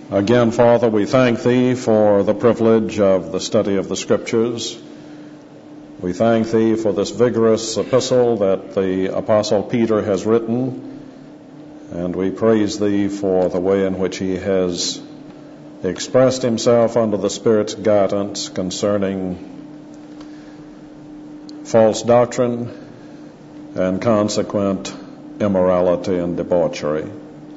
Again, Father, we thank Thee for the privilege of the study of the Scriptures. We thank Thee for this vigorous epistle that the Apostle Peter has written, and we praise Thee for the way in which he has expressed himself under the Spirit's guidance concerning false doctrine and consequent immorality and debauchery.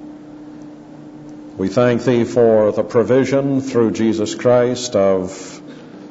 We thank Thee for the provision through Jesus Christ of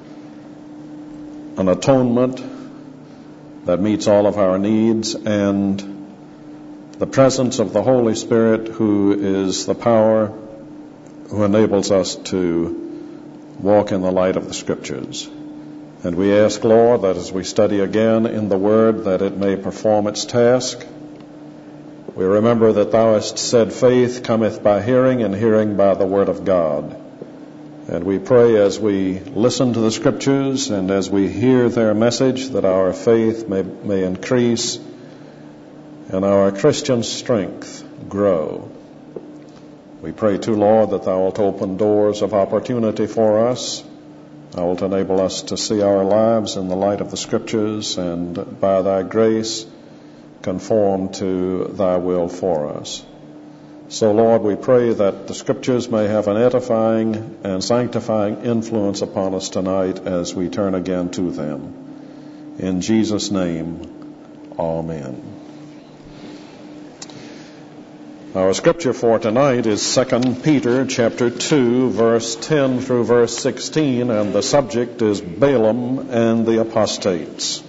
an atonement that meets all of our needs, and the presence of the Holy Spirit, who is the power who enables us to walk in the light of the Scriptures. And we ask, Lord, that as we study again in the Word, that it may perform its task. We remember that Thou hast said faith cometh by hearing, and hearing by the Word of God. And we pray as we listen to the Scriptures and as we hear their message that our faith may increase and our Christian strength grow. We pray too, Lord, that Thou wilt open doors of opportunity for us. Thou wilt enable us to see our lives in the light of the Scriptures, and by Thy grace conform to Thy will for us. So, Lord, we pray that the Scriptures may have an edifying and sanctifying influence upon us tonight as we turn again to them. In Jesus' name, amen. Our scripture for tonight is 2 Peter chapter 2, verse 10 through verse 16, and the subject is Balaam and the apostates.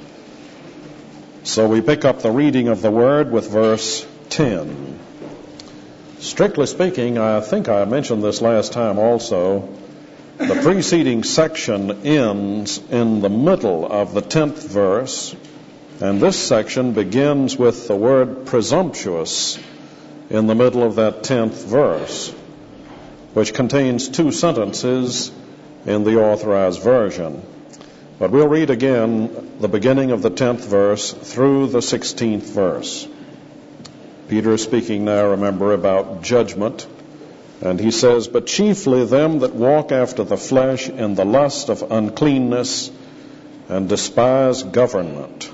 So we pick up the reading of the Word with verse 10. Strictly speaking, I think I mentioned this last time also, the preceding section ends in the middle of the 10th verse, and this section begins with the word presumptuous in the middle of that 10th verse, which contains two sentences in the Authorized Version. But we'll read again the beginning of the 10th verse through the 16th verse. Peter is speaking now, remember, about judgment. And he says, "But chiefly them that walk after the flesh in the lust of uncleanness and despise government."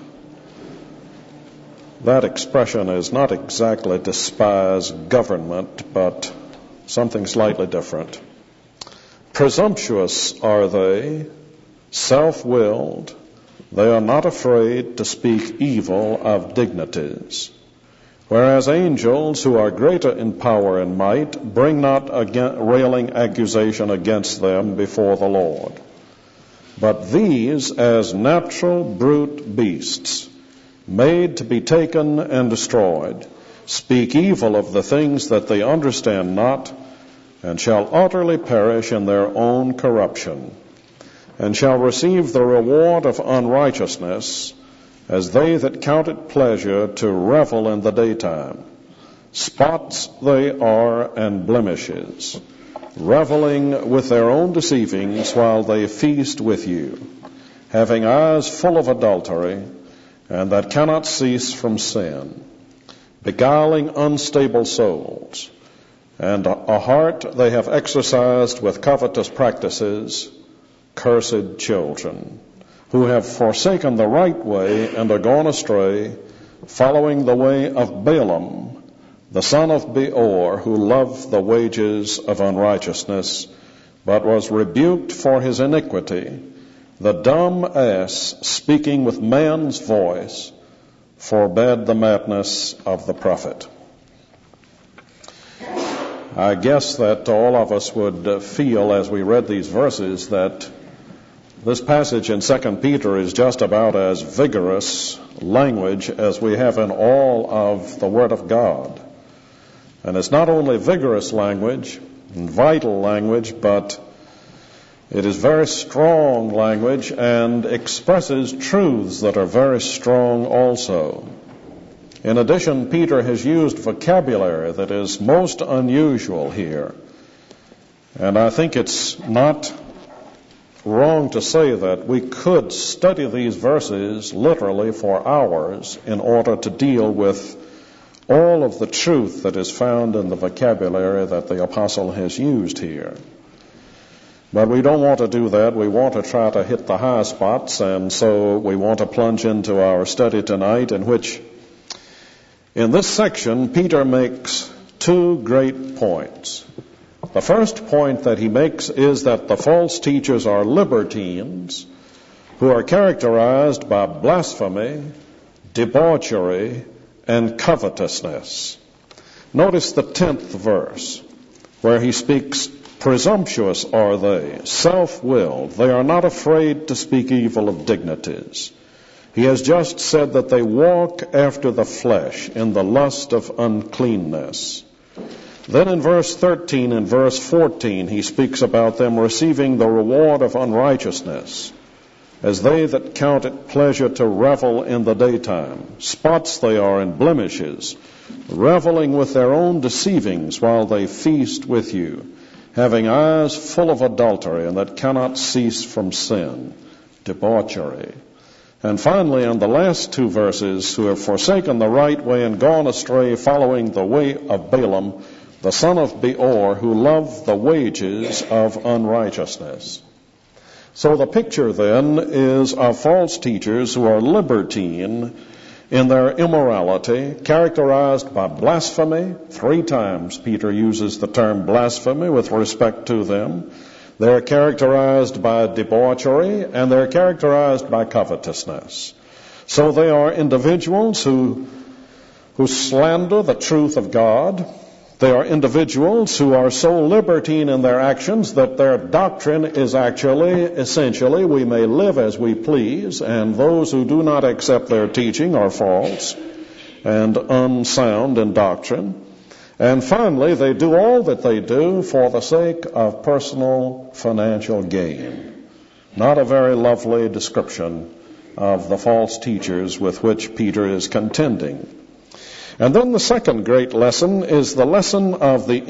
That expression is not exactly despise government, but something slightly different. Presumptuous are they, self-willed, they are not afraid to speak evil of dignities. Whereas angels, who are greater in power and might, bring not railing accusation against them before the Lord. But these, as natural brute beasts, made to be taken and destroyed, speak evil of the things that they understand not, and shall utterly perish in their own corruption, and shall receive the reward of unrighteousness, as they that count it pleasure to revel in the daytime. Spots they are and blemishes, reveling with their own deceivings while they feast with you, having eyes full of adultery, and that cannot cease from sin, beguiling unstable souls, and a heart they have exercised with covetous practices, cursed children, who have forsaken the right way and are gone astray, following the way of Balaam, the son of Beor, who loved the wages of unrighteousness, but was rebuked for his iniquity. The dumb ass, speaking with man's voice, forbade the madness of the prophet. I guess that all of us would feel as we read these verses that this passage in 2 Peter is just about as vigorous language as we have in all of the Word of God. And it's not only vigorous language and vital language, but it is very strong language and expresses truths that are very strong also. In addition, Peter has used vocabulary that is most unusual here. And I think it's not wrong to say that we could study these verses literally for hours in order to deal with all of the truth that is found in the vocabulary that the apostle has used here. But we don't want to do that. We want to try to hit the high spots, and so we want to plunge into our study tonight, in which, in this section, Peter makes two great points. The first point that he makes is that the false teachers are libertines who are characterized by blasphemy, debauchery, and covetousness. Notice the 10th verse, where he speaks, presumptuous are they, self-willed. They are not afraid to speak evil of dignities. He has just said that they walk after the flesh in the lust of uncleanness. Then in verse 13 and verse 14, he speaks about them receiving the reward of unrighteousness, as they that count it pleasure to revel in the daytime. Spots they are and blemishes, reveling with their own deceivings while they feast with you, having eyes full of adultery and that cannot cease from sin, debauchery. And finally, in the last two verses, who have forsaken the right way and gone astray, following the way of Balaam, the son of Beor, who loved the wages of unrighteousness. So the picture then is of false teachers who are libertine in their immorality, characterized by blasphemy. 3 times Peter uses the term blasphemy with respect to them. They're characterized by debauchery, and they're characterized by covetousness. So they are individuals who slander the truth of God. They are individuals who are so libertine in their actions that their doctrine is actually, essentially, we may live as we please, and those who do not accept their teaching are false and unsound in doctrine. And finally, they do all that they do for the sake of personal financial gain. Not a very lovely description of the false teachers with which Peter is contending. And then the second great lesson is the lesson of the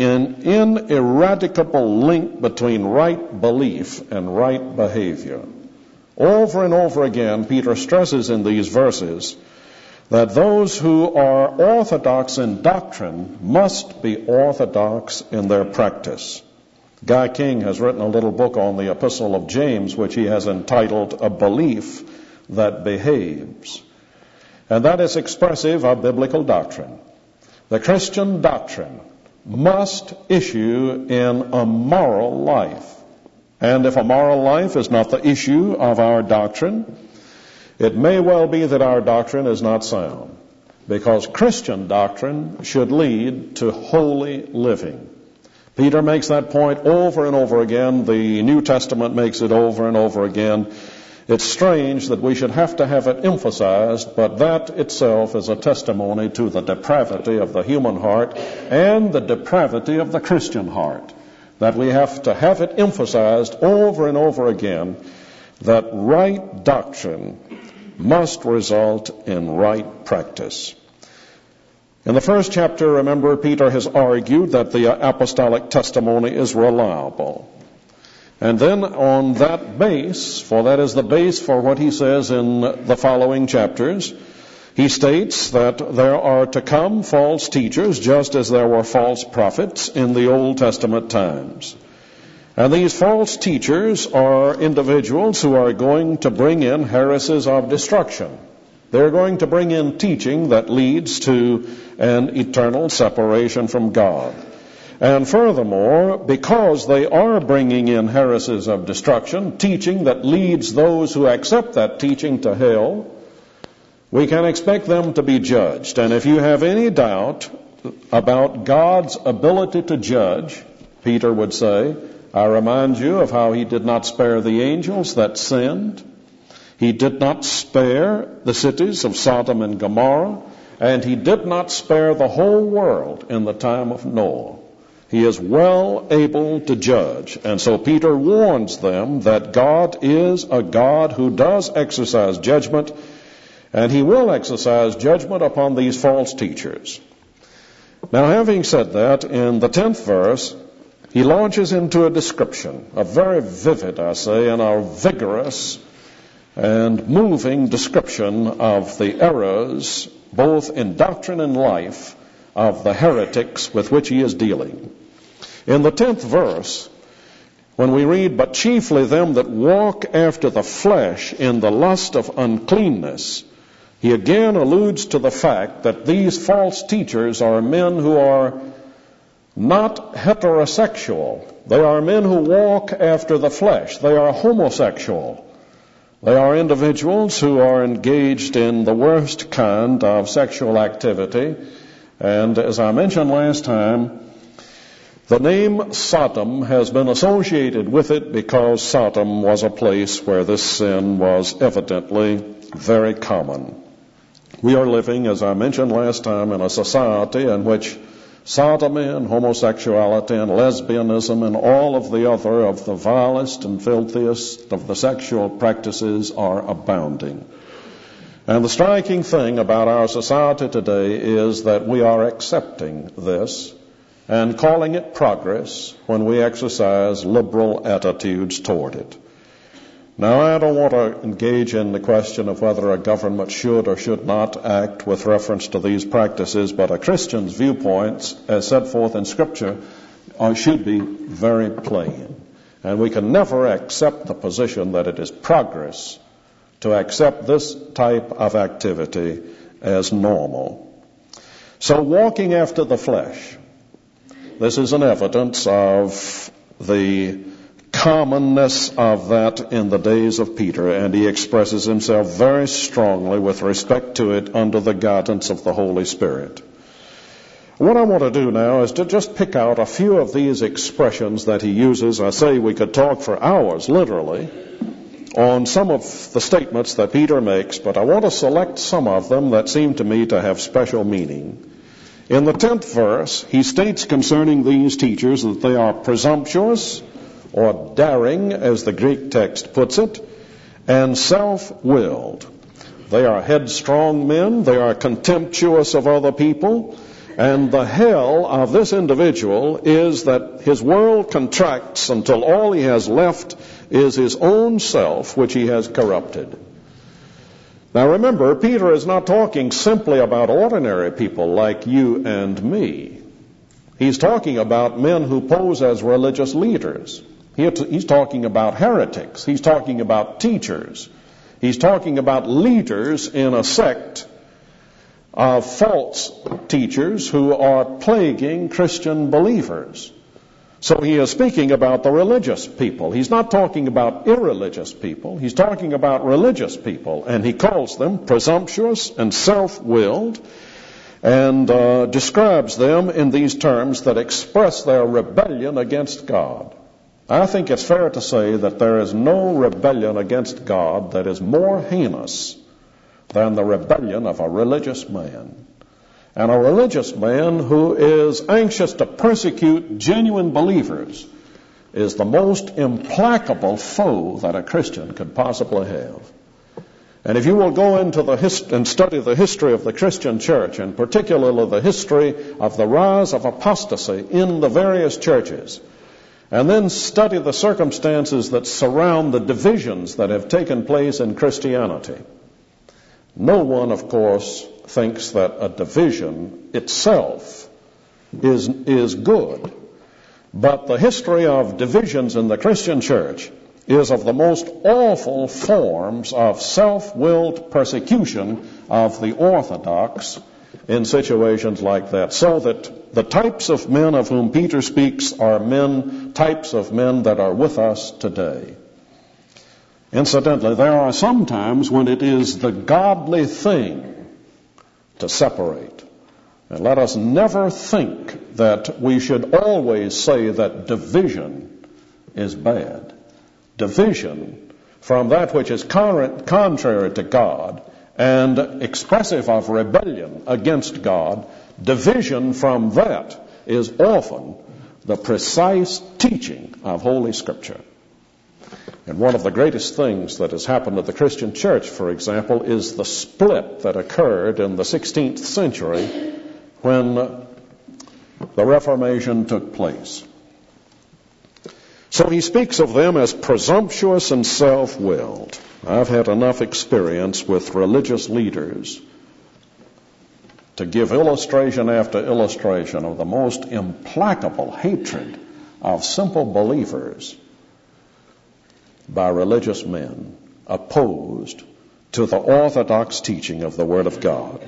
ineradicable link between right belief and right behavior. Over and over again, Peter stresses in these verses that those who are orthodox in doctrine must be orthodox in their practice. Guy King has written a little book on the Epistle of James, which he has entitled A Belief That Behaves. And that is expressive of biblical doctrine. The Christian doctrine must issue in a moral life. And if a moral life is not the issue of our doctrine, it may well be that our doctrine is not sound, because Christian doctrine should lead to holy living. Peter makes that point over and over again. The New Testament makes it over and over again. It's strange that we should have to have it emphasized, but that itself is a testimony to the depravity of the human heart and the depravity of the Christian heart, that we have to have it emphasized over and over again that right doctrine must result in right practice. In the first chapter, remember, Peter has argued that the apostolic testimony is reliable. And then on that base, for that is the base for what he says in the following chapters, he states that there are to come false teachers just as there were false prophets in the Old Testament times. And these false teachers are individuals who are going to bring in heresies of destruction. They're going to bring in teaching that leads to an eternal separation from God. And furthermore, because they are bringing in heresies of destruction, teaching that leads those who accept that teaching to hell, we can expect them to be judged. And if you have any doubt about God's ability to judge, Peter would say, I remind you of how he did not spare the angels that sinned. He did not spare the cities of Sodom and Gomorrah, and he did not spare the whole world in the time of Noah. He is well able to judge. And so Peter warns them that God is a God who does exercise judgment, and he will exercise judgment upon these false teachers. Now, having said that, in the 10th verse, he launches into a description, a very vivid, I say, and a vigorous and moving description of the errors, both in doctrine and life, of the heretics with which he is dealing. In the 10th verse, when we read, "But chiefly them that walk after the flesh in the lust of uncleanness," he again alludes to the fact that these false teachers are men who are not heterosexual. They are men who walk after the flesh. They are homosexual. They are individuals who are engaged in the worst kind of sexual activity. And as I mentioned last time, the name Sodom has been associated with it because Sodom was a place where this sin was evidently very common. We are living, as I mentioned last time, in a society in which sodomy and homosexuality and lesbianism and all of the other of the vilest and filthiest of the sexual practices are abounding. And the striking thing about our society today is that we are accepting this and calling it progress when we exercise liberal attitudes toward it. Now, I don't want to engage in the question of whether a government should or should not act with reference to these practices, but a Christian's viewpoints, as set forth in Scripture, should be very plain. And we can never accept the position that it is progress to accept this type of activity as normal. So, walking after the flesh, this is an evidence of the commonness of that in the days of Peter, and he expresses himself very strongly with respect to it under the guidance of the Holy Spirit. What I want to do now is to just pick out a few of these expressions that he uses. I say we could talk for hours, literally, on some of the statements that Peter makes, but I want to select some of them that seem to me to have special meaning. In the 10th verse, he states concerning these teachers that they are presumptuous, or daring, as the Greek text puts it, and self-willed. They are headstrong men, they are contemptuous of other people, and the hell of this individual is that his world contracts until all he has left is his own self, which he has corrupted. Now remember, Peter is not talking simply about ordinary people like you and me. He's talking about men who pose as religious leaders. He's talking about heretics. He's talking about teachers. He's talking about leaders in a sect of false teachers who are plaguing Christian believers. So he is speaking about the religious people. He's not talking about irreligious people. He's talking about religious people, and he calls them presumptuous and self-willed, and describes them in these terms that express their rebellion against God. I think it's fair to say that there is no rebellion against God that is more heinous than the rebellion of a religious man. And a religious man who is anxious to persecute genuine believers is the most implacable foe that a Christian could possibly have. And if you will go into and study the history of the Christian church, and particularly the history of the rise of apostasy in the various churches, and then study the circumstances that surround the divisions that have taken place in Christianity, no one, of course, thinks that a division itself is good. But the history of divisions in the Christian church is of the most awful forms of self-willed persecution of the orthodox in situations like that. So that the types of men of whom Peter speaks are types of men that are with us today. Incidentally, there are some times when it is the godly thing to separate. And let us never think that we should always say that division is bad. Division from that which is contrary to God and expressive of rebellion against God, division from that is often the precise teaching of Holy Scripture. And one of the greatest things that has happened to the Christian church, for example, is the split that occurred in the 16th century when the Reformation took place. So he speaks of them as presumptuous and self-willed. I've had enough experience with religious leaders to give illustration after illustration of the most implacable hatred of simple believers by religious men opposed to the orthodox teaching of the Word of God.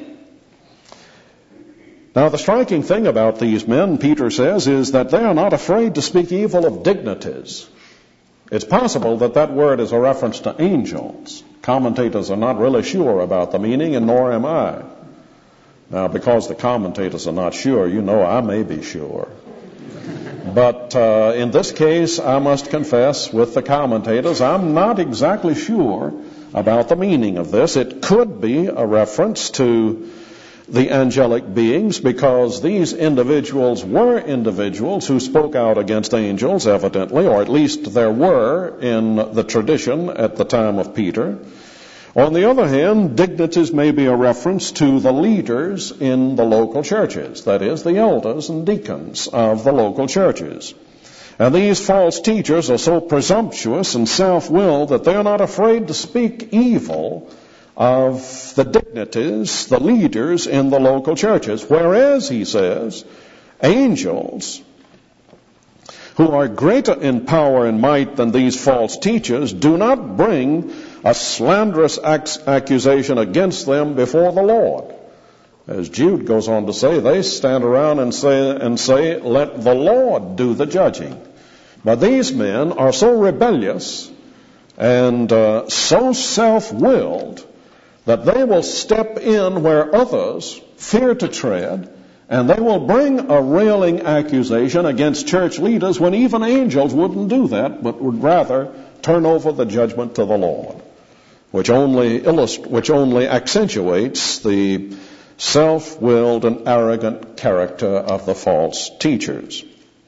Now, the striking thing about these men, Peter says, is that they are not afraid to speak evil of dignities. It's possible that that word is a reference to angels. Commentators are not really sure about the meaning, and nor am I. Now, because the commentators are not sure, you know I may be sure. But in this case, I must confess with the commentators, I'm not exactly sure about the meaning of this. It could be a reference to the angelic beings, because these individuals were individuals who spoke out against angels, evidently, or at least there were in the tradition at the time of Peter. On the other hand, dignities may be a reference to the leaders in the local churches, that is, the elders and deacons of the local churches. And these false teachers are so presumptuous and self-willed that they're not afraid to speak evil of the dignities, the leaders in the local churches. Whereas, he says, angels who are greater in power and might than these false teachers do not bring a slanderous accusation against them before the Lord. As Jude goes on to say, they stand around and say, let the Lord do the judging. But these men are so rebellious and so self-willed that they will step in where others fear to tread, and they will bring a railing accusation against church leaders when even angels wouldn't do that, but would rather turn over the judgment to the Lord, which only accentuates the self-willed and arrogant character of the false teachers.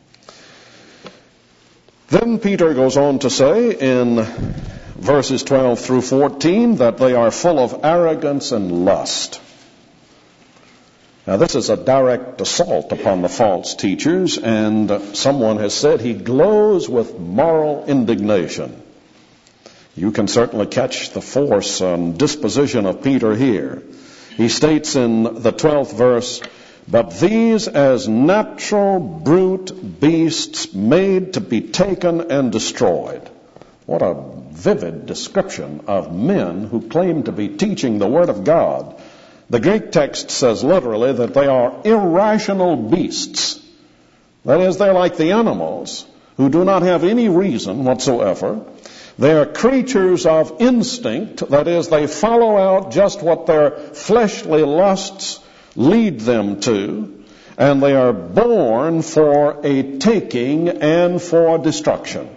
Then Peter goes on to say in verses 12 through 14 that they are full of arrogance and lust. Now, this is a direct assault upon the false teachers, and someone has said he glows with moral indignation. You can certainly catch the force and disposition of Peter here. He states in the 12th verse, but these as natural brute beasts made to be taken and destroyed. What a vivid description of men who claim to be teaching the Word of God. The Greek text says literally that they are irrational beasts. That is, they're like the animals who do not have any reason whatsoever. They are creatures of instinct. That is, they follow out just what their fleshly lusts lead them to, and they are born for a taking and for destruction.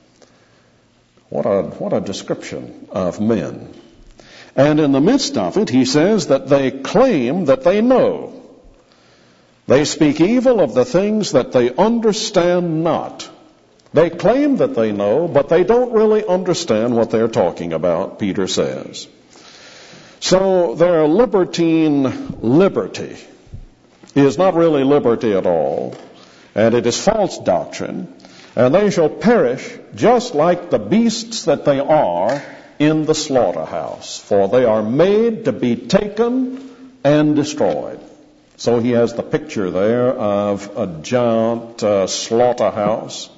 What a description of men. And in the midst of it, he says that they claim that they know. They speak evil of the things that they understand not. They claim that they know, but they don't really understand what they're talking about, Peter says. So their libertine liberty is not really liberty at all, and it is false doctrine, and they shall perish just like the beasts that they are in the slaughterhouse, for they are made to be taken and destroyed. So he has the picture there of a giant slaughterhouse,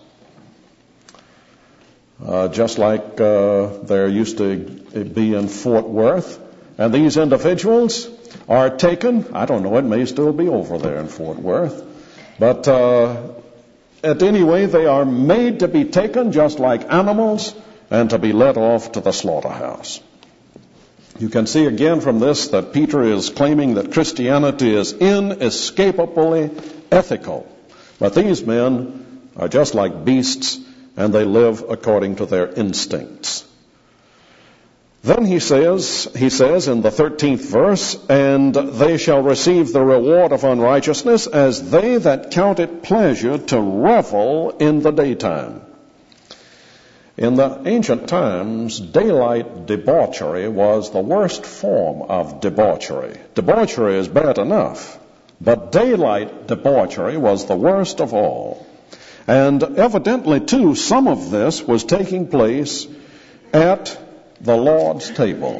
just like there used to be in Fort Worth. And these individuals are taken. I don't know, it may still be over there in Fort Worth. But at any way, they are made to be taken just like animals and to be led off to the slaughterhouse. You can see again from this that Peter is claiming that Christianity is inescapably ethical. But these men are just like beasts, and they live according to their instincts. Then he says in the 13th verse, and they shall receive the reward of unrighteousness as they that count it pleasure to revel in the daytime. In the ancient times, daylight debauchery was the worst form of debauchery. Debauchery is bad enough, but daylight debauchery was the worst of all. And evidently, too, some of this was taking place at the Lord's table.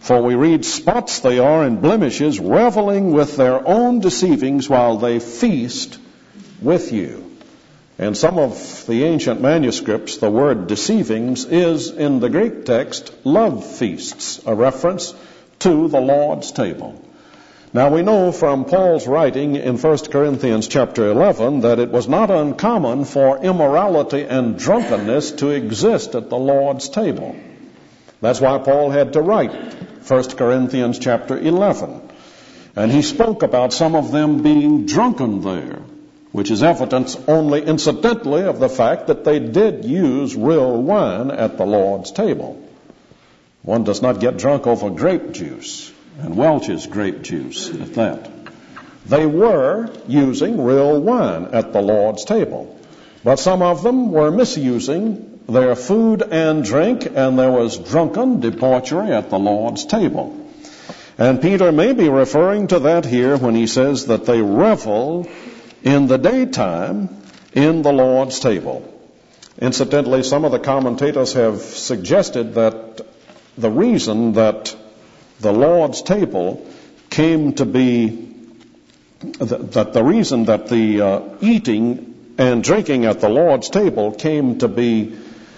For we read, spots they are and blemishes, reveling with their own deceivings while they feast with you. In some of the ancient manuscripts, the word deceivings is, in the Greek text, love feasts, a reference to the Lord's table. Now we know from Paul's writing in 1 Corinthians chapter 11 that it was not uncommon for immorality and drunkenness to exist at the Lord's table. That's why Paul had to write 1 Corinthians chapter 11. And he spoke about some of them being drunken there, which is evidence only incidentally of the fact that they did use real wine at the Lord's table. One does not get drunk over grape juice, and Welch's grape juice at that. They were using real wine at the Lord's table, but some of them were misusing their food and drink, and there was drunken debauchery at the Lord's table. And Peter may be referring to that here when he says that they revel in the daytime in the Lord's table. Incidentally, some of the commentators have suggested that the reason that the Lord's table came to be, that the reason that the eating and drinking at the Lord's table came to be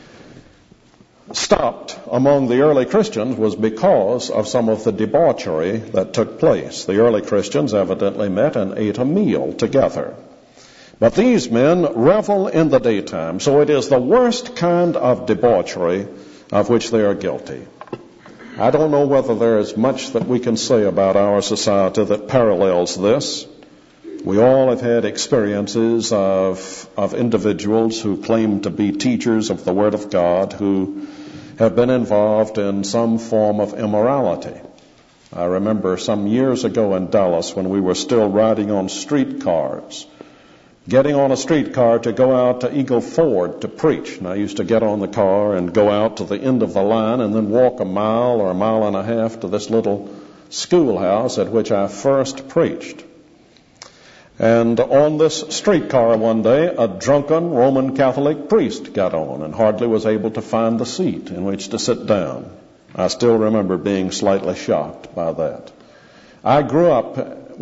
stopped among the early Christians was because of some of the debauchery that took place. The early Christians evidently met and ate a meal together. But these men revel in the daytime, so it is the worst kind of debauchery of which they are guilty. I don't know whether there is much that we can say about our society that parallels this. We all have had experiences of individuals who claim to be teachers of the Word of God who have been involved in some form of immorality. I remember some years ago in Dallas when we were still riding on streetcars, getting on a streetcar to go out to Eagle Ford to preach. And I used to get on the car and go out to the end of the line and then walk a mile or a mile and a half to this little schoolhouse at which I first preached. And on this streetcar one day, a drunken Roman Catholic priest got on and hardly was able to find the seat in which to sit down. I still remember being slightly shocked by that. I grew up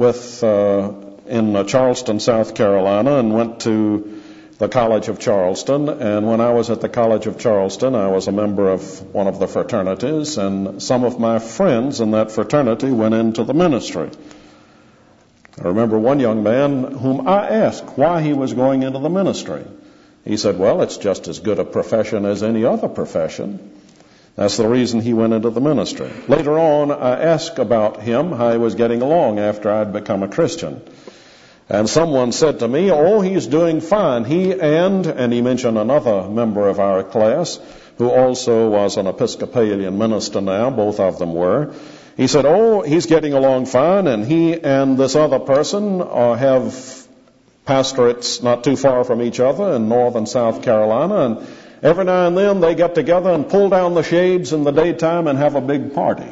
in Charleston, South Carolina, and went to the College of Charleston. And when I was at the College of Charleston, I was a member of one of the fraternities, and some of my friends in that fraternity went into the ministry. I remember one young man whom I asked why he was going into the ministry. He said, well, it's just as good a profession as any other profession. That's the reason he went into the ministry. Later on, I asked about him, how he was getting along after I'd become a Christian. And someone said to me, oh, he's doing fine. He and he mentioned another member of our class who also was an Episcopalian minister now, both of them were. He said, oh, he's getting along fine, and he and this other person have pastorates not too far from each other in northern South Carolina, and every now and then they get together and pull down the shades in the daytime and have a big party.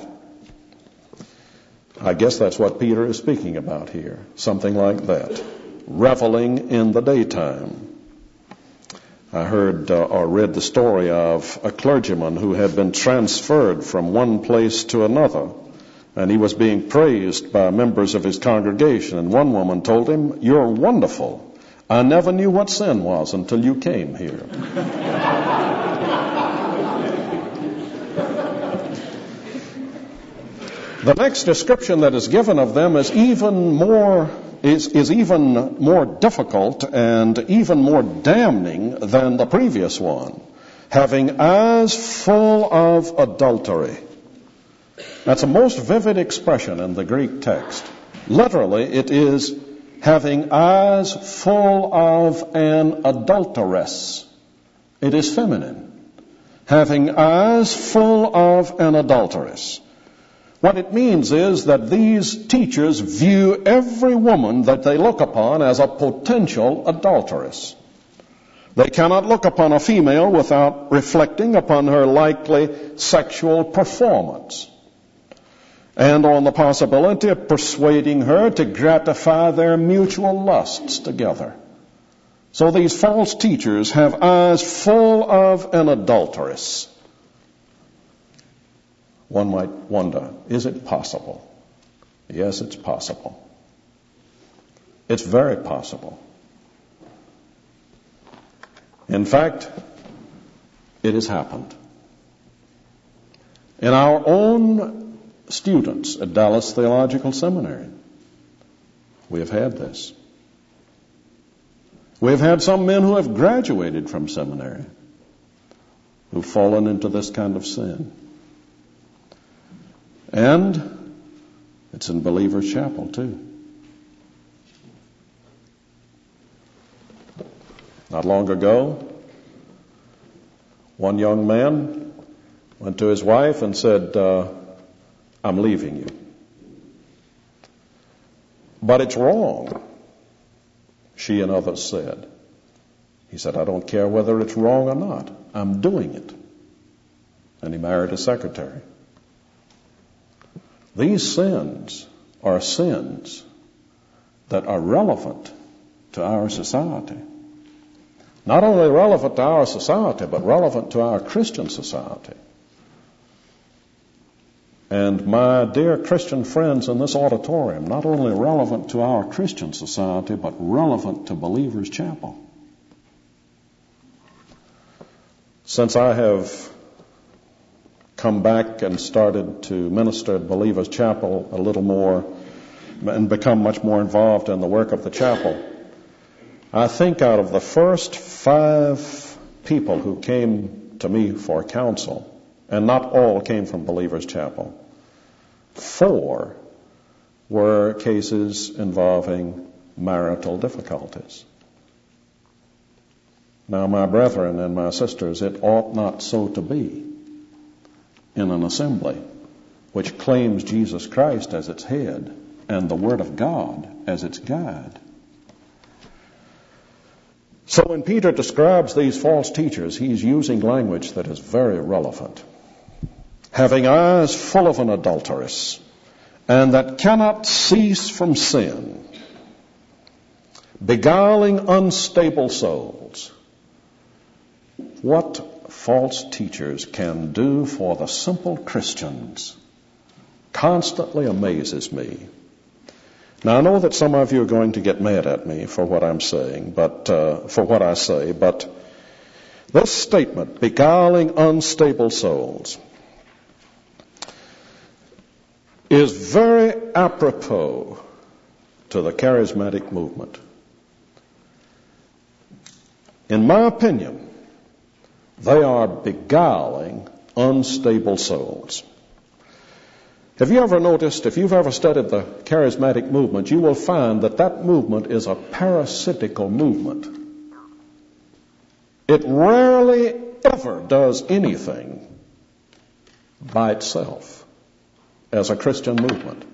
I guess that's what Peter is speaking about here, something like that, reveling in the daytime. I heard or read the story of a clergyman who had been transferred from one place to another, and he was being praised by members of his congregation. And one woman told him, you're wonderful. I never knew what sin was until you came here. The next description that is given of them is even more difficult and even more damning than the previous one. Having eyes full of adultery. That's a most vivid expression in the Greek text. Literally, it is having eyes full of an adulteress. It is feminine. Having eyes full of an adulteress. What it means is that these teachers view every woman that they look upon as a potential adulteress. They cannot look upon a female without reflecting upon her likely sexual performance and on the possibility of persuading her to gratify their mutual lusts together. So these false teachers have eyes full of an adulteress. One might wonder, is it possible? Yes, it's possible. It's very possible. In fact, it has happened. In our own students at Dallas Theological Seminary, we have had this. We have had some men who have graduated from seminary who've fallen into this kind of sin. And it's in Believer's Chapel too. Not long ago, one young man went to his wife and said, I'm leaving you. But it's wrong, she and others said. He said, I don't care whether it's wrong or not. I'm doing it. And he married a secretary. These sins are sins that are relevant to our society. Not only relevant to our society, but relevant to our Christian society. And my dear Christian friends in this auditorium, not only relevant to our Christian society, but relevant to Believer's Chapel. Since I have come back and started to minister at Believer's Chapel a little more and become much more involved in the work of the chapel, I think out of the first 5 people who came to me for counsel, and not all came from Believer's Chapel, 4 were cases involving marital difficulties. Now, my brethren and my sisters, it ought not so to be in an assembly which claims Jesus Christ as its head and the Word of God as its guide. So when Peter describes these false teachers, he's using language that is very relevant. Having eyes full of an adulteress, and that cannot cease from sin, beguiling unstable souls. What false teachers can do for the simple Christians constantly amazes me. Now, I know that some of you are going to get mad at me for what I'm saying, but for what I say, but this statement, beguiling unstable souls, is very apropos to the charismatic movement. In my opinion, they are beguiling unstable souls. Have you ever noticed, if you've ever studied the charismatic movement, you will find that that movement is a parasitical movement. It rarely ever does anything by itself as a Christian movement.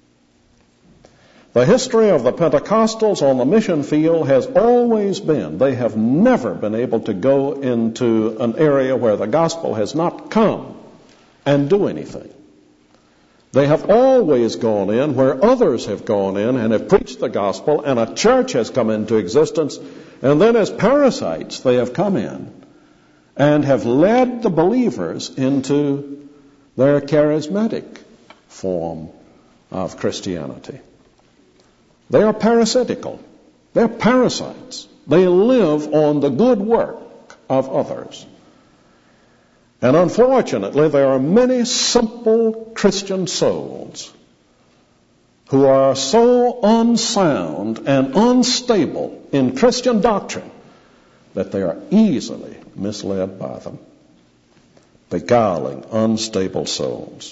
The history of the Pentecostals on the mission field has always been, they have never been able to go into an area where the gospel has not come and do anything. They have always gone in where others have gone in and have preached the gospel, and a church has come into existence, and then as parasites they have come in and have led the believers into their charismatic form of Christianity. They are parasitical. They're parasites. They live on the good work of others. And unfortunately, there are many simple Christian souls who are so unsound and unstable in Christian doctrine that they are easily misled by them. Beguiling unstable souls.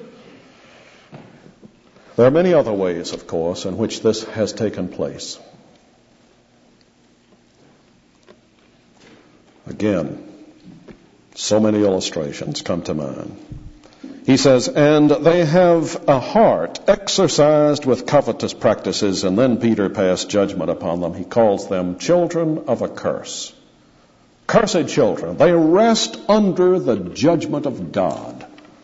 There are many other ways, of course, in which this has taken place. Again, so many illustrations come to mind. He says, and they have a heart exercised with covetous practices, and then Peter passed judgment upon them. He calls them children of a curse. Cursed children. They rest under the judgment of God.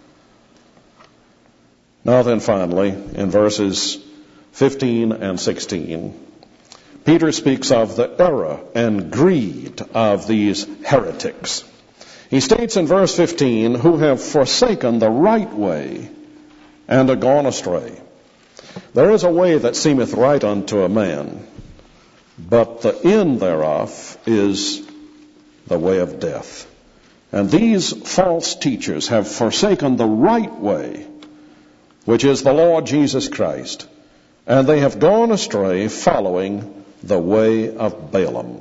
Now then, finally, in verses 15 and 16, Peter speaks of the error and greed of these heretics. He states in verse 15, who have forsaken the right way and are gone astray. There is a way that seemeth right unto a man, but the end thereof is the way of death. And these false teachers have forsaken the right way, which is the Lord Jesus Christ, and they have gone astray following the way of Balaam.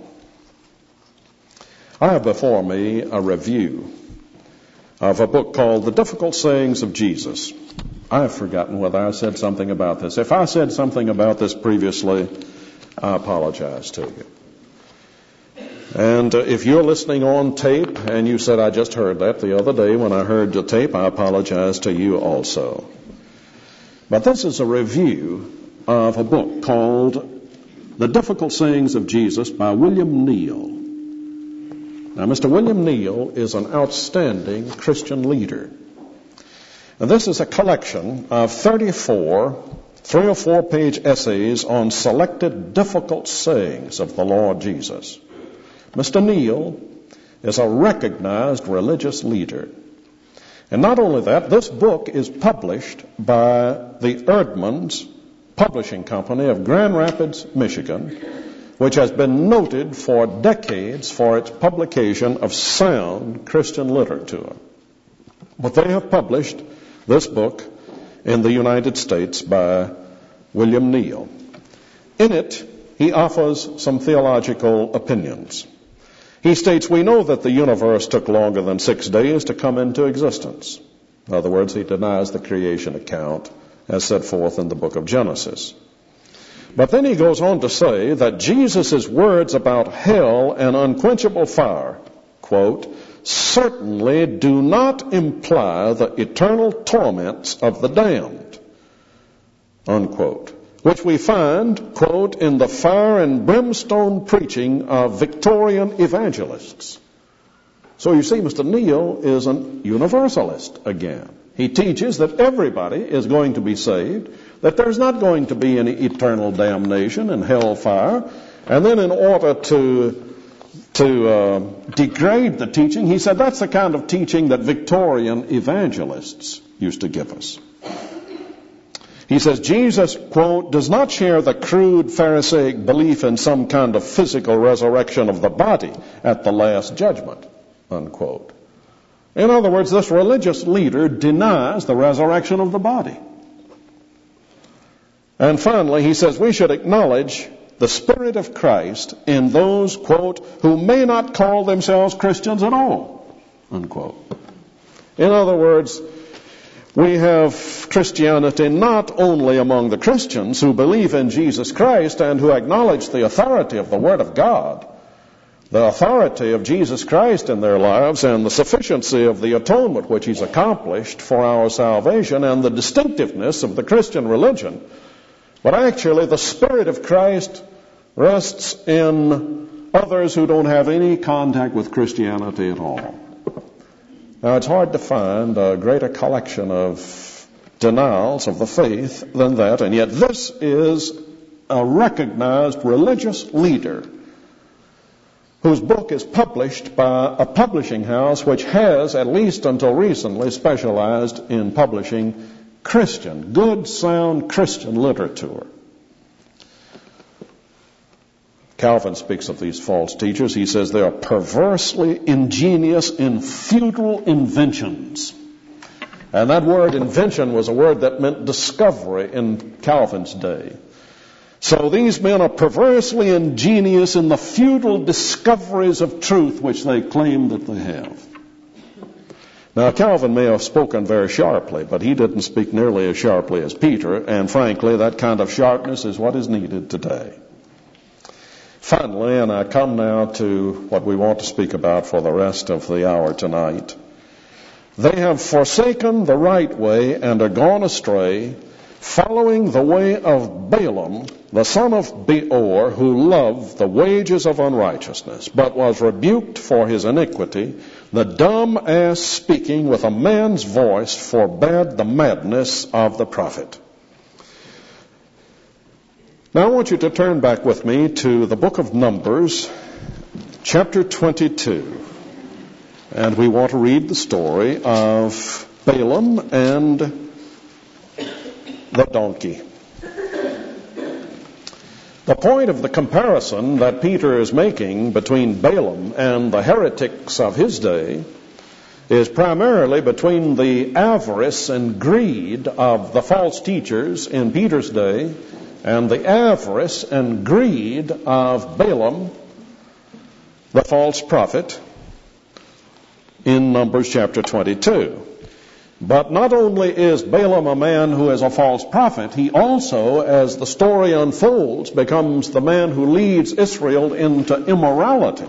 I have before me a review of a book called The Difficult Sayings of Jesus. I've forgotten whether I said something about this. If I said something about this previously, I apologize to you. And if you're listening on tape and you said, I just heard that the other day when I heard the tape, I apologize to you also. But this is a review of a book called The Difficult Sayings of Jesus by William Neal. Now, Mr. William Neal is an outstanding Christian leader. And this is a collection of 34 3- or 4-page essays on selected difficult sayings of the Lord Jesus. Mr. Neal is a recognized religious leader. And not only that, this book is published by the Erdmans Publishing Company of Grand Rapids, Michigan, which has been noted for decades for its publication of sound Christian literature. But they have published this book in the United States by William Neal. In it, he offers some theological opinions. He states, we know that the universe took longer than 6 days to come into existence. In other words, he denies the creation account as set forth in the book of Genesis. But then he goes on to say that Jesus' words about hell and unquenchable fire, quote, certainly do not imply the eternal torments of the damned, unquote, which we find, quote, in the fire and brimstone preaching of Victorian evangelists. So you see, Mr. Neal is an universalist again. He teaches that everybody is going to be saved, that there's not going to be any eternal damnation and hellfire. And then in order to degrade the teaching, he said that's the kind of teaching that Victorian evangelists used to give us. He says Jesus, quote, does not share the crude Pharisaic belief in some kind of physical resurrection of the body at the last judgment, unquote. In other words, this religious leader denies the resurrection of the body. And finally, he says we should acknowledge the Spirit of Christ in those, quote, who may not call themselves Christians at all, unquote. In other words, we have Christianity not only among the Christians who believe in Jesus Christ and who acknowledge the authority of the Word of God, the authority of Jesus Christ in their lives and the sufficiency of the atonement which He's accomplished for our salvation and the distinctiveness of the Christian religion, but actually the Spirit of Christ rests in others who don't have any contact with Christianity at all. Now, it's hard to find a greater collection of denials of the faith than that, and yet this is a recognized religious leader whose book is published by a publishing house which has, at least until recently, specialized in publishing Christian, good, sound Christian literature. Calvin speaks of these false teachers. He says they are perversely ingenious in futile inventions. And that word invention was a word that meant discovery in Calvin's day. So these men are perversely ingenious in the futile discoveries of truth which they claim that they have. Now, Calvin may have spoken very sharply, but he didn't speak nearly as sharply as Peter, and frankly, that kind of sharpness is what is needed today. Finally, and I come now to what we want to speak about for the rest of the hour tonight. They have forsaken the right way and are gone astray, following the way of Balaam, the son of Beor, who loved the wages of unrighteousness, but was rebuked for his iniquity. The dumb ass speaking with a man's voice forbade the madness of the prophet. Now I want you to turn back with me to the book of Numbers, chapter 22. And we want to read the story of Balaam and the donkey. The point of the comparison that Peter is making between Balaam and the heretics of his day is primarily between the avarice and greed of the false teachers in Peter's day and the avarice and greed of Balaam, the false prophet, in Numbers chapter 22. But not only is Balaam a man who is a false prophet, he also, as the story unfolds, becomes the man who leads Israel into immorality.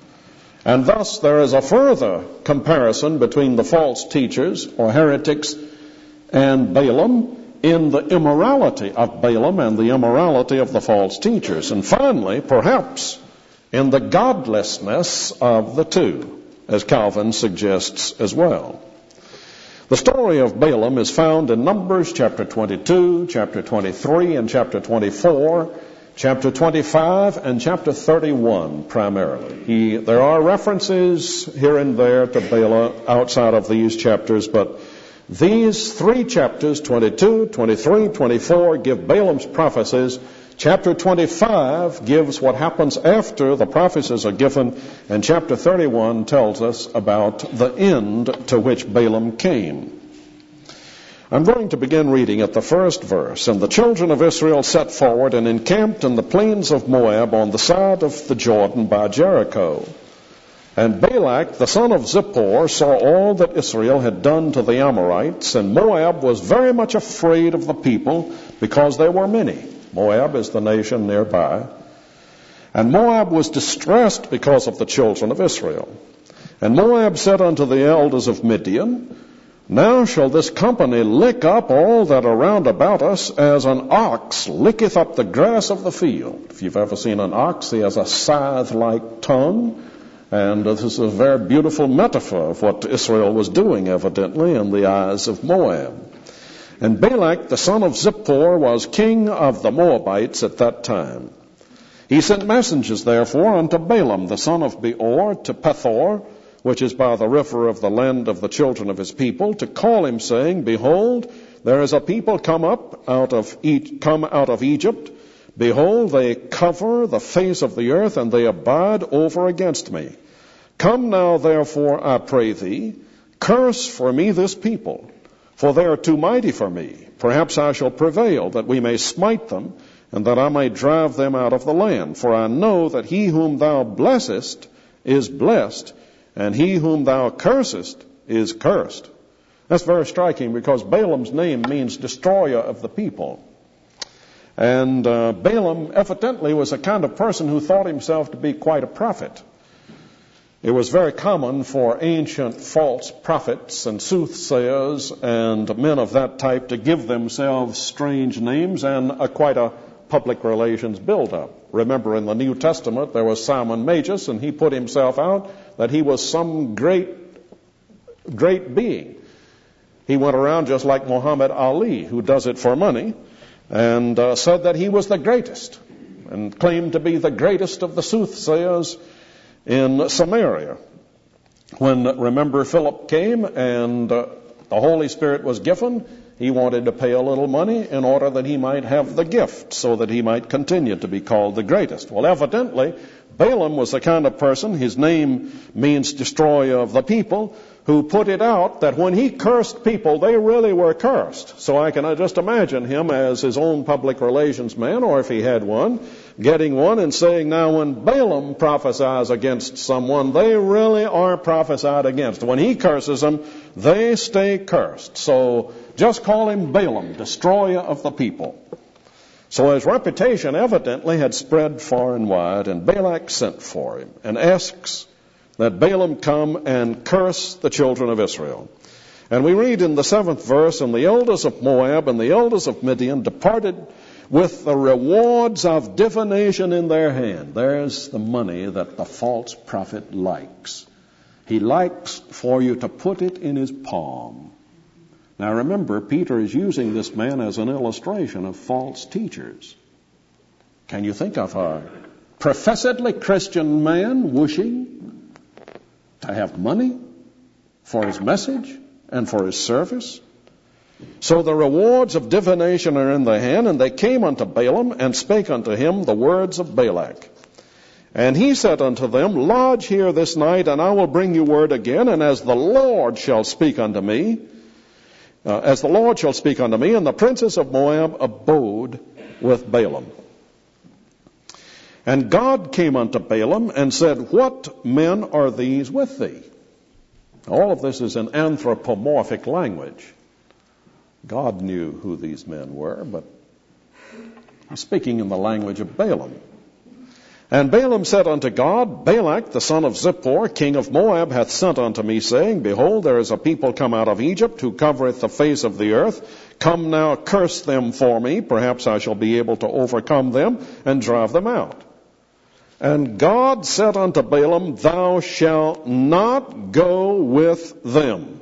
And thus there is a further comparison between the false teachers or heretics and Balaam in the immorality of Balaam and the immorality of the false teachers. And finally, perhaps, in the godlessness of the two, as Calvin suggests as well. The story of Balaam is found in Numbers chapter 22, chapter 23, and chapter 24, chapter 25, and chapter 31 primarily. There are references here and there to Balaam outside of these chapters, but these three chapters, 22, 23, 24, give Balaam's prophecies. Chapter 25 gives what happens after the prophecies are given, and chapter 31 tells us about the end to which Balaam came. I'm going to begin reading at the first verse. And the children of Israel set forward and encamped in the plains of Moab on the side of the Jordan by Jericho. And Balak, the son of Zippor, saw all that Israel had done to the Amorites, and Moab was very much afraid of the people because there were many. Moab is the nation nearby. And Moab was distressed because of the children of Israel. And Moab said unto the elders of Midian, Now shall this company lick up all that are round about us, as an ox licketh up the grass of the field. If you've ever seen an ox, he has a scythe-like tongue. And this is a very beautiful metaphor of what Israel was doing, evidently, in the eyes of Moab. And Balak, the son of Zippor, was king of the Moabites at that time. He sent messengers, therefore, unto Balaam, the son of Beor, to Pethor, which is by the river of the land of the children of his people, to call him, saying, Behold, there is a people come out of Egypt. Behold, they cover the face of the earth, and they abide over against me. Come now, therefore, I pray thee, curse for me this people, for they are too mighty for me. Perhaps I shall prevail, that we may smite them, and that I may drive them out of the land. For I know that he whom thou blessest is blessed, and he whom thou cursest is cursed. That's very striking, because Balaam's name means destroyer of the people. And Balaam evidently was a kind of person who thought himself to be quite a prophet. It was very common for ancient false prophets and soothsayers and men of that type to give themselves strange names and quite a public relations build-up. Remember, in the New Testament, there was Simon Magus, and he put himself out that he was some great being. He went around just like Muhammad Ali, who does it for money, and said that he was the greatest, and claimed to be the greatest of the soothsayers in Samaria. When, remember, Philip came and the Holy Spirit was given, he wanted to pay a little money in order that he might have the gift, so that he might continue to be called the greatest. Well, evidently, Balaam was the kind of person, his name means destroyer of the people, who put it out that when he cursed people, they really were cursed. So I can just imagine him as his own public relations man, or if he had one, getting one and saying, now when Balaam prophesies against someone, they really are prophesied against. When he curses them, they stay cursed. So just call him Balaam, destroyer of the people. So his reputation evidently had spread far and wide, and Balak sent for him and asks that Balaam come and curse the children of Israel. And we read in the 7th verse, and the elders of Moab and the elders of Midian departed with the rewards of divination in their hand. There's the money that the false prophet likes. He likes for you to put it in his palm. Now remember, Peter is using this man as an illustration of false teachers. Can you think of a professedly Christian man wishing to have money for his message and for his service. So the rewards of divination are in their hand, and they came unto Balaam and spake unto him the words of Balak. And he said unto them, Lodge here this night, and I will bring you word again, and as the Lord shall speak unto me, and the princes of Moab abode with Balaam. And God came unto Balaam and said, What men are these with thee? All of this is in anthropomorphic language. God knew who these men were, but he's speaking in the language of Balaam. And Balaam said unto God, Balak, the son of Zippor, king of Moab, hath sent unto me, saying, Behold, there is a people come out of Egypt, who covereth the face of the earth. Come now, curse them for me. Perhaps I shall be able to overcome them and drive them out. And God said unto Balaam, Thou shalt not go with them.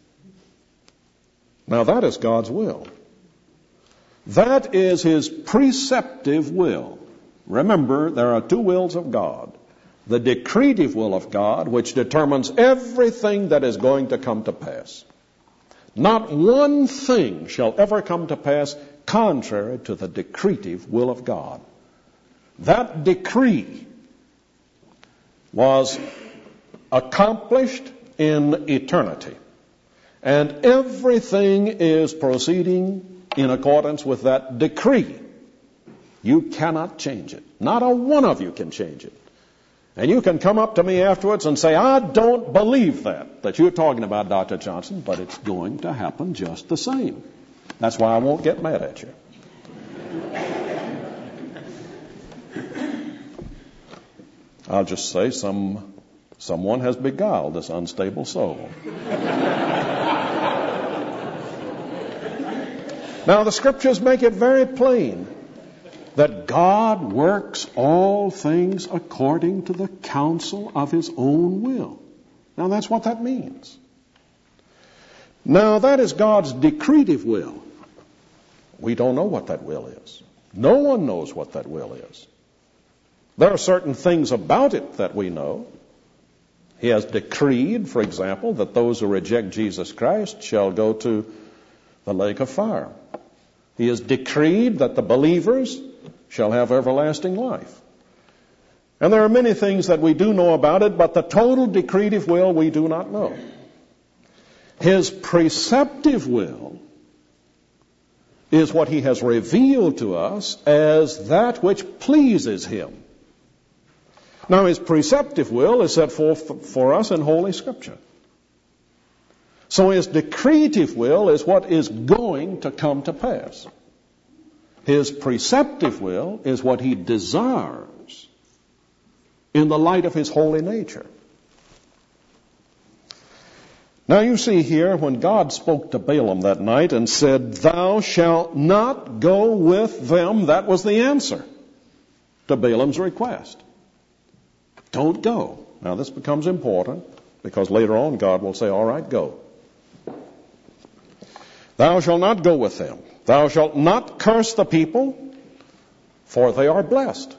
Now that is God's will. That is his preceptive will. Remember, there are two wills of God. The decretive will of God, which determines everything that is going to come to pass. Not one thing shall ever come to pass contrary to the decretive will of God. That decree was accomplished in eternity. And everything is proceeding in accordance with that decree. You cannot change it. Not a one of you can change it. And you can come up to me afterwards and say, I don't believe that you're talking about, Dr. Johnson, but it's going to happen just the same. That's why I won't get mad at you. I'll just say someone has beguiled this unstable soul. Now the scriptures make it very plain that God works all things according to the counsel of his own will. Now that's what that means. Now that is God's decretive will. We don't know what that will is. No one knows what that will is. There are certain things about it that we know. He has decreed, for example, that those who reject Jesus Christ shall go to the lake of fire. He has decreed that the believers shall have everlasting life. And there are many things that we do know about it, but the total decretive will we do not know. His preceptive will is what he has revealed to us as that which pleases him. Now his preceptive will is set forth for us in Holy Scripture. So his decretive will is what is going to come to pass. His preceptive will is what he desires in the light of his holy nature. Now you see here when God spoke to Balaam that night and said, Thou shalt not go with them, that was the answer to Balaam's request. Don't go. Now this becomes important because later on God will say, all right, go. Thou shalt not go with them. Thou shalt not curse the people, for they are blessed.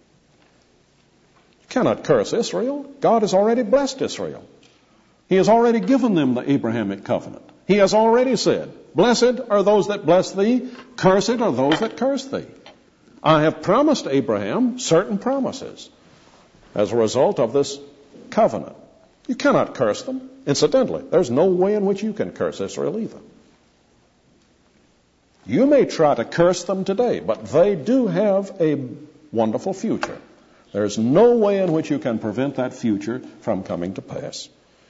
You cannot curse Israel. God has already blessed Israel. He has already given them the Abrahamic covenant. He has already said, Blessed are those that bless thee, cursed are those that curse thee. I have promised Abraham certain promises as a result of this covenant. You cannot curse them. Incidentally, there's no way in which you can curse Israel either. You may try to curse them today, but they do have a wonderful future. There's no way in which you can prevent that future from coming to pass.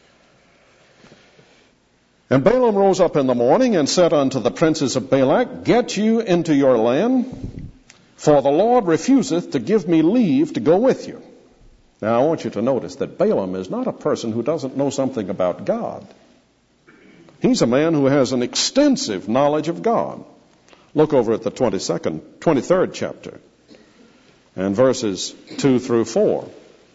And Balaam rose up in the morning and said unto the princes of Balak, Get you into your land, for the Lord refuseth to give me leave to go with you. Now I want you to notice that Balaam is not a person who doesn't know something about God. He's a man who has an extensive knowledge of God. Look over at the 23rd chapter and verses 2 through 4.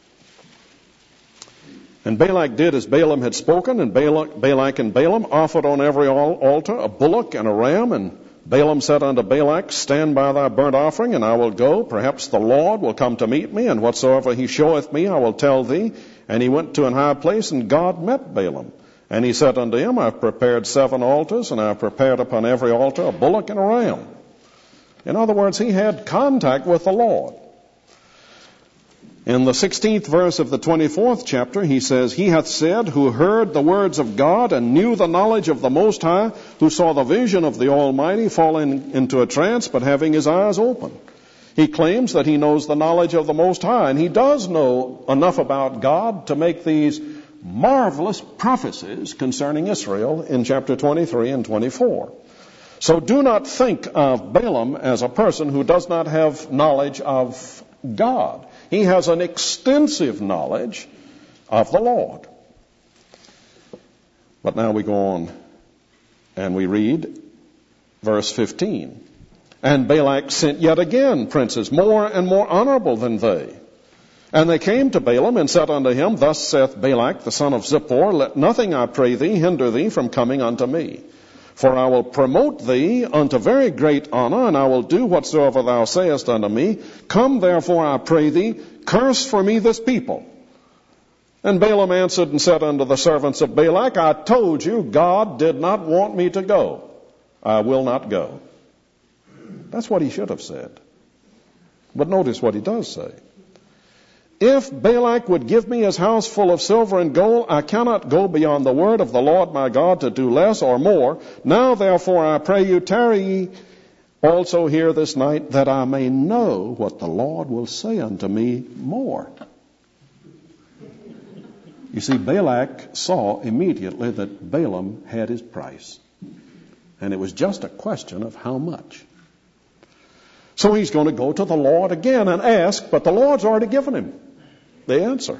And Balak did as Balaam had spoken, and Balak and Balaam offered on every altar a bullock and a ram. And Balaam said unto Balak, Stand by thy burnt offering, and I will go. Perhaps the Lord will come to meet me, and whatsoever he showeth me I will tell thee. And he went to an high place, and God met Balaam. And he said unto him, I have prepared 7 altars, and I have prepared upon every altar a bullock and a ram. In other words, he had contact with the Lord. In the 16th verse of the 24th chapter, he says, He hath said, who heard the words of God and knew the knowledge of the Most High, who saw the vision of the Almighty, falling into a trance, but having his eyes open. He claims that he knows the knowledge of the Most High, and he does know enough about God to make these marvelous prophecies concerning Israel in chapter 23 and 24. So do not think of Balaam as a person who does not have knowledge of God. He has an extensive knowledge of the Lord. But now we go on and we read verse 15. And Balak sent yet again princes more and more honorable than they. And they came to Balaam and said unto him, Thus saith Balak the son of Zippor, Let nothing, I pray thee, hinder thee from coming unto me. For I will promote thee unto very great honor, and I will do whatsoever thou sayest unto me. Come therefore, I pray thee, curse for me this people. And Balaam answered and said unto the servants of Balak, I told you, God did not want me to go. I will not go. That's what he should have said. But notice what he does say. If Balak would give me his house full of silver and gold, I cannot go beyond the word of the Lord my God to do less or more. Now therefore I pray you, tarry ye also here this night, that I may know what the Lord will say unto me more. You see, Balak saw immediately that Balaam had his price. And it was just a question of how much. So he's going to go to the Lord again and ask, but the Lord's already given him the answer.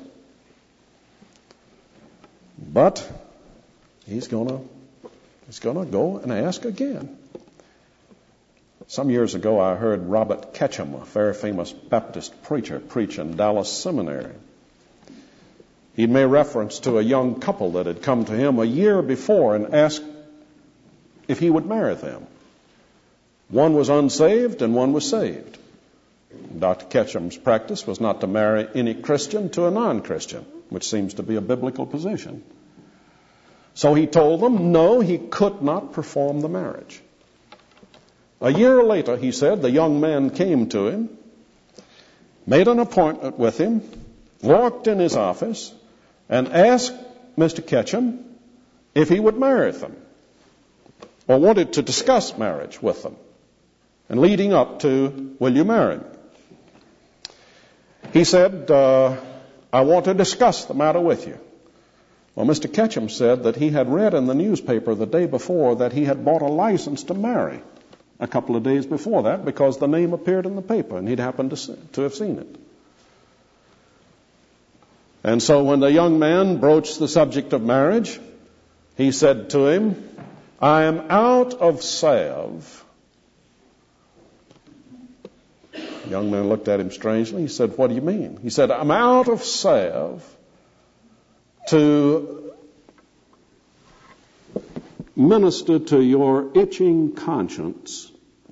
But he's going to go and ask again. Some years ago I heard Robert Ketchum, a very famous Baptist preacher, preach in Dallas Seminary. He'd made reference to a young couple that had come to him a year before and asked if he would marry them. One was unsaved and one was saved. Dr. Ketchum's practice was not to marry any Christian to a non-Christian, which seems to be a biblical position. So he told them, no, he could not perform the marriage. A year later, he said, the young man came to him, made an appointment with him, walked in his office, and asked Mr. Ketchum if he would marry them, or wanted to discuss marriage with them, and leading up to, will you marry me? He said, I want to discuss the matter with you. Well, Mr. Ketchum said that he had read in the newspaper the day before that he had bought a license to marry a couple of days before that because the name appeared in the paper and he'd happened to have seen it. And so when the young man broached the subject of marriage, he said to him, I am out of salve. The young man looked at him strangely. He said, what do you mean? He said, I'm out of salve to minister to your itching conscience,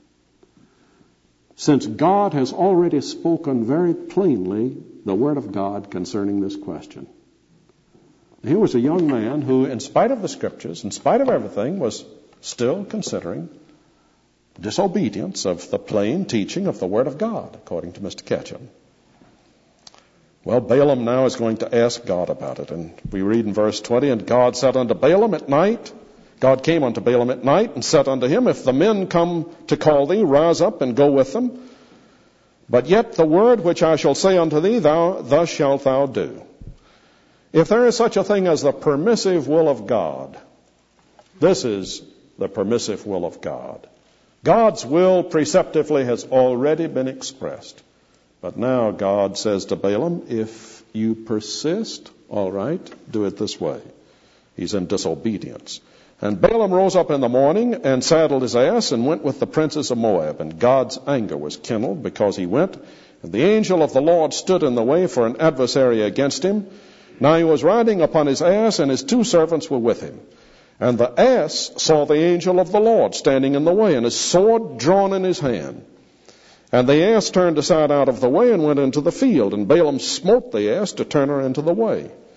since God has already spoken very plainly the Word of God concerning this question. Here was a young man who, in spite of the Scriptures, in spite of everything, was still considering disobedience of the plain teaching of the Word of God, according to Mr. Ketchum. Well, Balaam now is going to ask God about it. And we read in verse 20, And God said unto Balaam at night, God came unto Balaam at night and said unto him, If the men come to call thee, rise up and go with them. But yet the word which I shall say unto thee, thus shalt thou do. If there is such a thing as the permissive will of God, this is the permissive will of God. God's will preceptively has already been expressed. But now God says to Balaam, if you persist, all right, do it this way. He's in disobedience. And Balaam rose up in the morning and saddled his ass and went with the princes of Moab. And God's anger was kindled because he went. And the angel of the Lord stood in the way for an adversary against him. Now he was riding upon his ass, and his 2 servants were with him. And the ass saw the angel of the Lord standing in the way, and his sword drawn in his hand. And the ass turned aside out of the way and went into the field. And Balaam smote the ass to turn her into the way.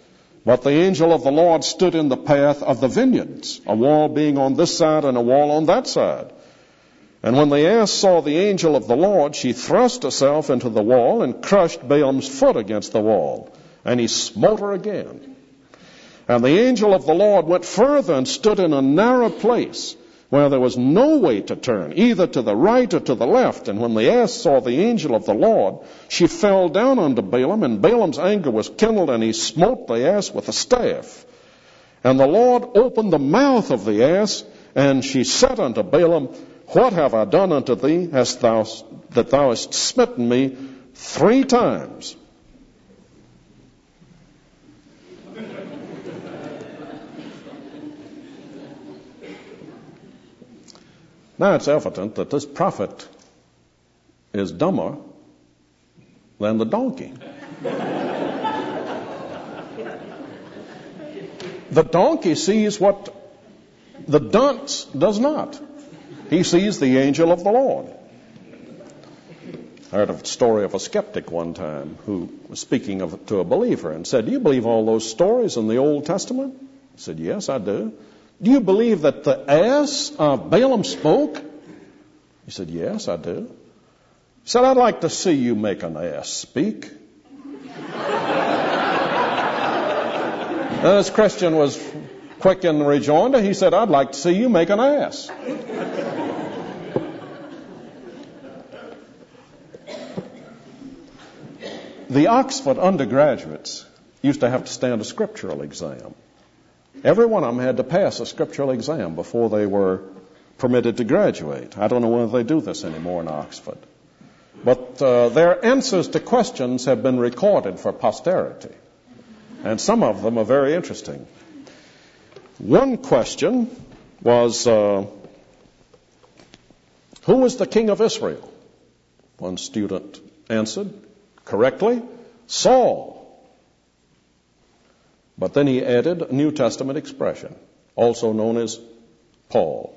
But the angel of the Lord stood in the path of the vineyards, a wall being on this side and a wall on that side. And when the ass saw the angel of the Lord, she thrust herself into the wall and crushed Balaam's foot against the wall, and he smote her again. And the angel of the Lord went further and stood in a narrow place where there was no way to turn, either to the right or to the left. And when the ass saw the angel of the Lord, she fell down unto Balaam, and Balaam's anger was kindled, and he smote the ass with a staff. And the Lord opened the mouth of the ass, and she said unto Balaam, What have I done unto thee, that thou hast smitten me 3 times? Now it's evident that this prophet is dumber than the donkey. The donkey sees what the dunce does not. He sees the angel of the Lord. I heard a story of a skeptic one time who was speaking to a believer and said, Do you believe all those stories in the Old Testament? I said, Yes, I do. Do you believe that the ass of Balaam spoke? He said, Yes, I do. He said, I'd like to see you make an ass speak. This Christian was quick in the rejoinder. He said, I'd like to see you make an ass. The Oxford undergraduates used to have to stand a scriptural exam. Every one of them had to pass a scriptural exam before they were permitted to graduate. I don't know whether they do this anymore in Oxford. But their answers to questions have been recorded for posterity. And some of them are very interesting. One question was, who was the king of Israel? One student answered correctly, Saul. But then he added a New Testament expression, also known as Paul.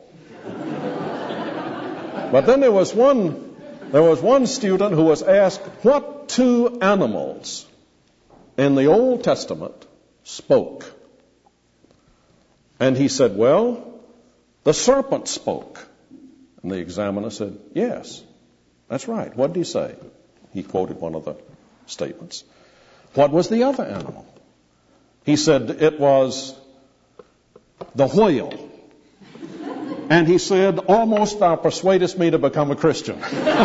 But then there was one student who was asked, what 2 animals in the Old Testament spoke? And he said, well, the serpent spoke. And the examiner said, yes, that's right. What did he say? He quoted one of the statements. What was the other animal? He said it was the whale. And he said, almost thou persuadest me to become a Christian.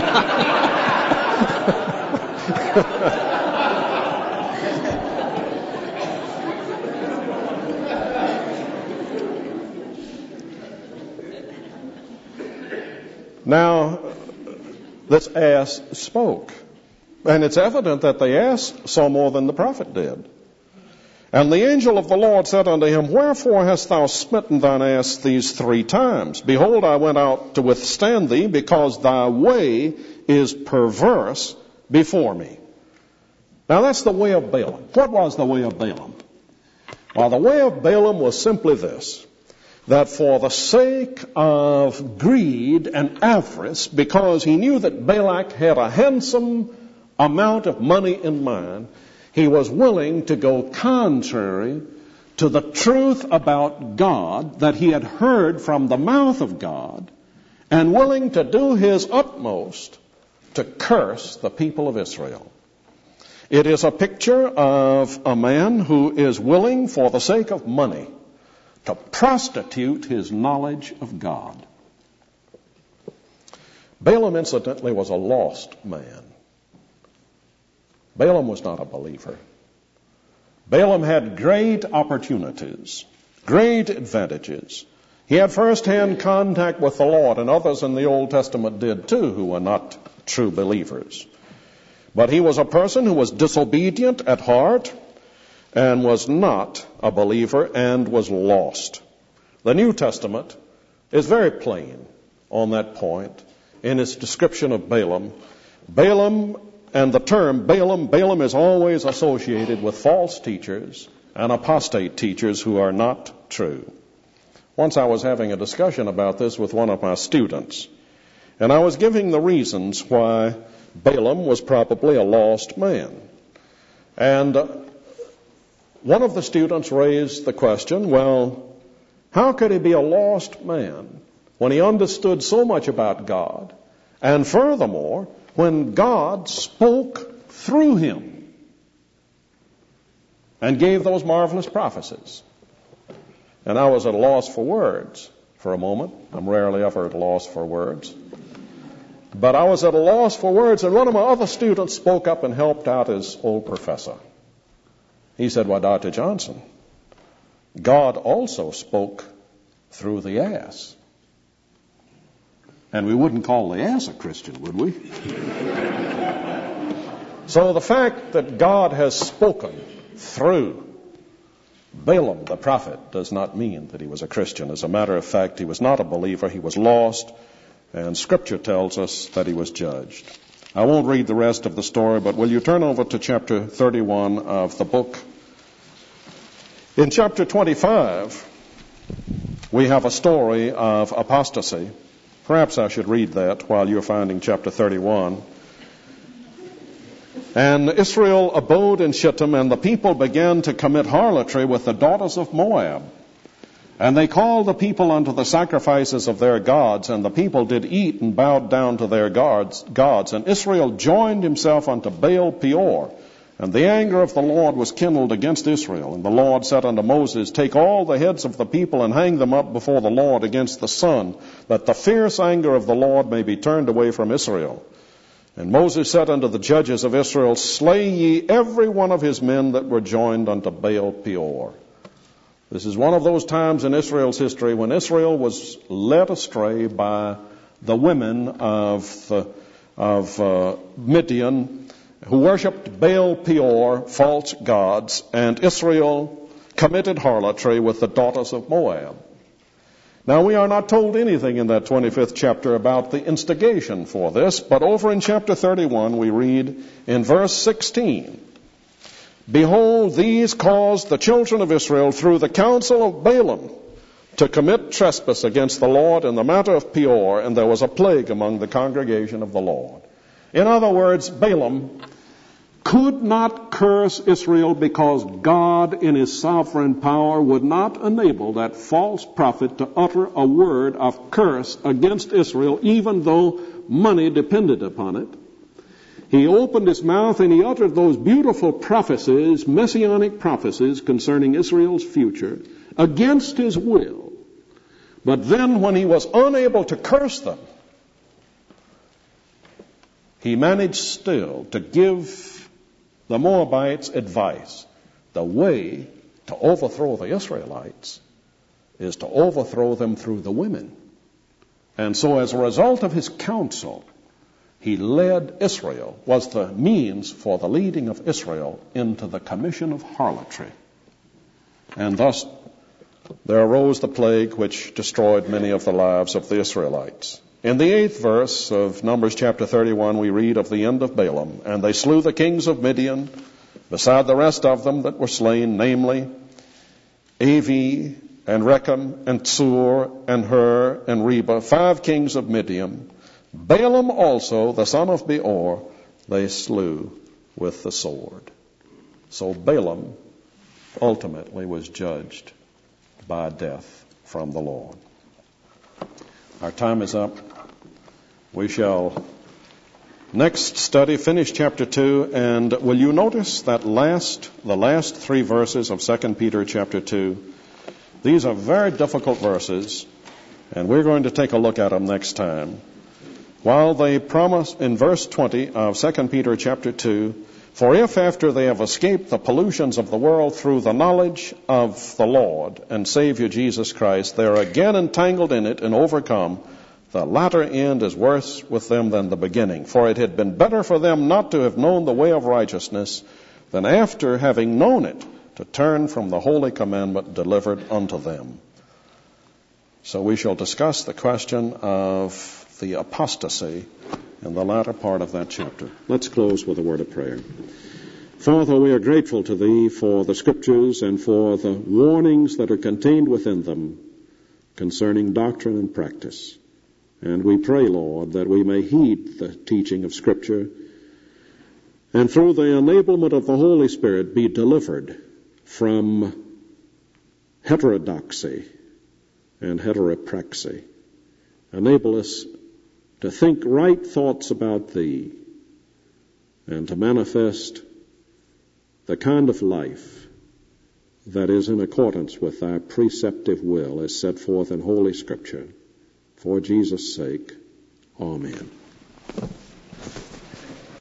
Now, this ass spoke. And it's evident that the ass saw more than the prophet did. And the angel of the Lord said unto him, Wherefore hast thou smitten thine ass these 3 times? Behold, I went out to withstand thee, because thy way is perverse before me. Now that's the way of Balaam. What was the way of Balaam? Well, the way of Balaam was simply this, that for the sake of greed and avarice, because he knew that Balak had a handsome amount of money in mind, he was willing to go contrary to the truth about God that he had heard from the mouth of God, and willing to do his utmost to curse the people of Israel. It is a picture of a man who is willing, for the sake of money, to prostitute his knowledge of God. Balaam, incidentally, was a lost man. Balaam was not a believer. Balaam had great opportunities, great advantages. He had first-hand contact with the Lord, and others in the Old Testament did too, who were not true believers. But he was a person who was disobedient at heart and was not a believer and was lost. The New Testament is very plain on that point in its description of Balaam. Balaam, and the term Balaam is always associated with false teachers and apostate teachers who are not true. Once I was having a discussion about this with one of my students, and I was giving the reasons why Balaam was probably a lost man. And one of the students raised the question, well, how could he be a lost man when he understood so much about God? And furthermore, when God spoke through him and gave those marvelous prophecies. And I was at a loss for words for a moment. I'm rarely ever at a loss for words. But I was at a loss for words, and one of my other students spoke up and helped out his old professor. He said, well, Dr. Johnson, God also spoke through the ass. And we wouldn't call the ass a Christian, would we? So the fact that God has spoken through Balaam the prophet does not mean that he was a Christian. As a matter of fact, he was not a believer. He was lost, and Scripture tells us that he was judged. I won't read the rest of the story, but will you turn over to chapter 31 of the book? In chapter 25, we have a story of apostasy. Perhaps I should read that while you're finding chapter 31. And Israel abode in Shittim, and the people began to commit harlotry with the daughters of Moab. And they called the people unto the sacrifices of their gods, and the people did eat and bowed down to their gods. And Israel joined himself unto Baal Peor. And the anger of the Lord was kindled against Israel. And the Lord said unto Moses, take all the heads of the people and hang them up before the Lord against the sun, that the fierce anger of the Lord may be turned away from Israel. And Moses said unto the judges of Israel, slay ye every one of his men that were joined unto Baal Peor. This is one of those times in Israel's history when Israel was led astray by the women of Midian, who worshipped Baal Peor, false gods, and Israel committed harlotry with the daughters of Moab. Now, we are not told anything in that 25th chapter about the instigation for this, but over in chapter 31 we read in verse 16, behold, these caused the children of Israel through the counsel of Balaam to commit trespass against the Lord in the matter of Peor, and there was a plague among the congregation of the Lord. In other words, Balaam could not curse Israel because God in his sovereign power would not enable that false prophet to utter a word of curse against Israel, even though money depended upon it. He opened his mouth and he uttered those beautiful prophecies, messianic prophecies concerning Israel's future, against his will. But then when he was unable to curse them, he managed still to give the Moabites advice. The way to overthrow the Israelites is to overthrow them through the women. And so as a result of his counsel, he led Israel, was the means for the leading of Israel into the commission of harlotry. And thus there arose the plague which destroyed many of the lives of the Israelites. In the 8th verse of Numbers chapter 31, we read of the end of Balaam. And they slew the kings of Midian, beside the rest of them that were slain, namely Avi and Rechem and Tsur and Hur and Reba, 5 kings of Midian. Balaam also, the son of Beor, they slew with the sword. So Balaam ultimately was judged by death from the Lord. Our time is up. We shall next study, finish chapter 2, and will you notice that the last 3 verses of 2 Peter chapter 2? These are very difficult verses, and we're going to take a look at them next time. While they promise in verse 20 of 2 Peter chapter 2, for if after they have escaped the pollutions of the world through the knowledge of the Lord and Savior Jesus Christ, they are again entangled in it and overcome, the latter end is worse with them than the beginning. For it had been better for them not to have known the way of righteousness than after having known it to turn from the holy commandment delivered unto them. So we shall discuss the question of the apostasy in the latter part of that chapter. Let's close with a word of prayer. Father, we are grateful to Thee for the Scriptures and for the warnings that are contained within them concerning doctrine and practice. And we pray, Lord, that we may heed the teaching of Scripture and through the enablement of the Holy Spirit be delivered from heterodoxy and heteropraxy. Enable us to think right thoughts about Thee and to manifest the kind of life that is in accordance with Thy preceptive will as set forth in Holy Scripture. For Jesus' sake, amen.